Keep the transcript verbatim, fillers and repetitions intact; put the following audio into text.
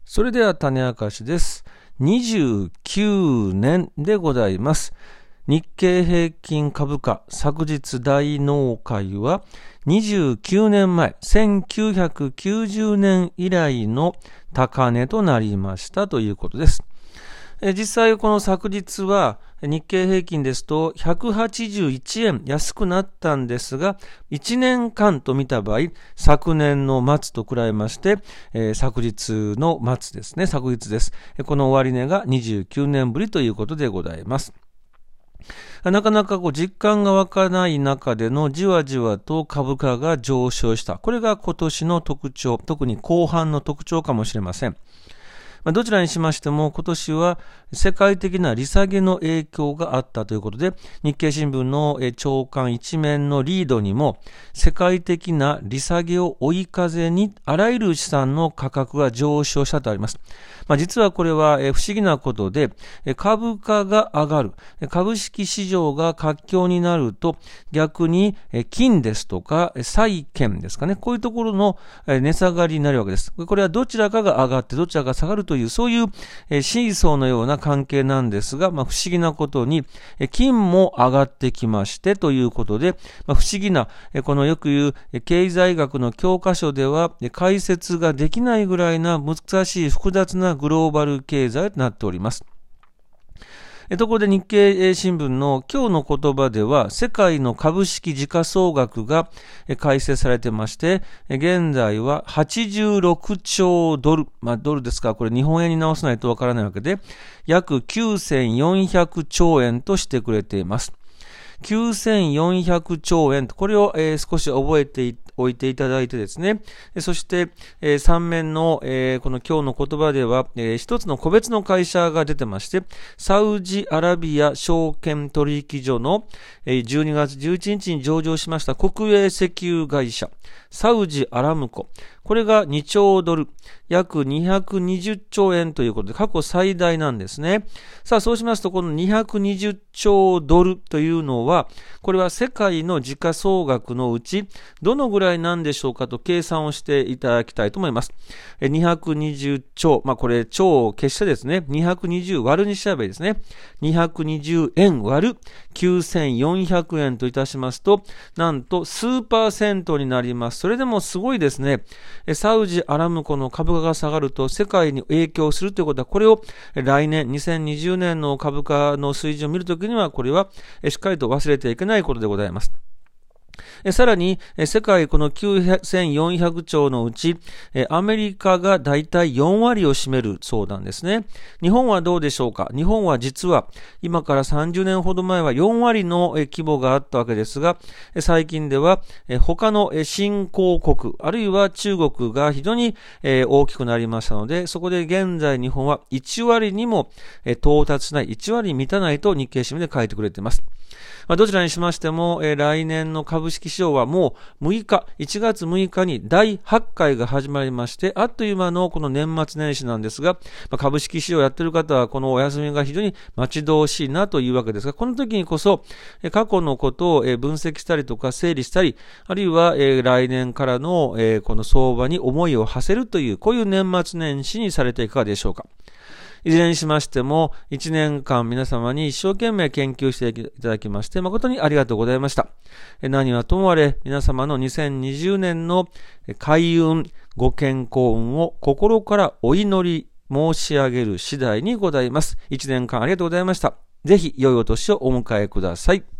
それでは種明かしです。にじゅうきゅうねんでございます。日経平均株価昨日大納会はにじゅうきゅうねんまえ、せんきゅうひゃくきゅうじゅうねん以来の高値となりましたということです。え実際この昨日は日経平均ですとひゃくはちじゅういちえん安くなったんですが、いちねんかんと見た場合、昨年の末と比べまして、えー、昨日の末ですね、昨日です。この終値がにじゅうきゅうねんぶりということでございます。なかなかこう実感が湧かない中でのじわじわと株価が上昇した。これが今年の特徴、特に後半の特徴かもしれません。どちらにしましても今年は世界的な利下げの影響があったということで、日経新聞の朝刊一面のリードにも世界的な利下げを追い風にあらゆる資産の価格が上昇したとあります。まあ、実はこれは不思議なことで、株価が上がる、株式市場が活況になると逆に金ですとか債券ですかね、こういうところの値下がりになるわけです。これはどちらかが上がってどちらかが下がるというそういうシーソーのような関係なんですが、まあ、不思議なことに金も上がってきましてということで、まあ、不思議なこのよく言う経済学の教科書では解説ができないぐらいな難しい複雑なグローバル経済となっております。ところで日経新聞の今日の言葉では世界の株式時価総額が改正されてまして、現在ははちじゅうろくちょうドル、まあドルですからこれ日本円に直さないとわからないわけで、約きゅうせんよんひゃくちょうえんとしてくれています。きゅうせんよんひゃくちょうえんと、これを、えー、少し覚えておいていただいてですね、そして、えー、さん面の、えー、この今日の言葉では、えー、一つの個別の会社が出てまして、サウジアラビア証券取引所の、えー、じゅうにがつじゅういちにちに上場しました国営石油会社、サウジアラムコ。これがにちょうドル、約にひゃくにじゅっちょうえんということで過去最大なんですね。さあそうしますとこのにひゃくにじゅっちょうドルというのは、これは世界の時価総額のうちどのぐらいなんでしょうかと計算をしていただきたいと思います。にひゃくにじゅっちょう、まあこれ超を消してですね、にひゃくにじゅう割るにしちゃえばいいですね。にひゃくにじゅうえん割るきゅうせんよんひゃくえんといたしますと、なんと数パーセントになります。それでもすごいですね。サウジアラムコの株価が下がると世界に影響するということは、これを来年にせんにじゅうねんの株価の水準を見るときにはこれはしっかりと忘れてはいけないことでございます。さらに世界このきゅうせんよんひゃくちょうのうちアメリカがだいたいよんわりを占めるそうなんですね。日本はどうでしょうか。日本は実は今からさんじゅうねんほど前はよんわりの規模があったわけですが、最近では他の新興国あるいは中国が非常に大きくなりましたので、そこで現在日本はいちわりにも到達しない、いちわりに満たないと日経新聞で書いてくれています。まあ、どちらにしましても、えー、来年の株式市場はもうむいか、いちがつむいかにだいはちかいが始まりまして、あっという間のこの年末年始なんですが、まあ、株式市場をやっている方はこのお休みが非常に待ち遠しいなというわけですが、この時にこそ、えー、過去のことを、えー、分析したりとか整理したり、あるいは、えー、来年からの、えー、この相場に思いを馳せるという、こういう年末年始にされていかがでしょうか。いずれにしましてもいちねんかん皆様に一生懸命研究していただきまして誠にありがとうございました。何はともあれ皆様のにせんにじゅうねんの開運ご健康運を心からお祈り申し上げる次第にございます。いちねんかんありがとうございました。ぜひ良いお年をお迎えください。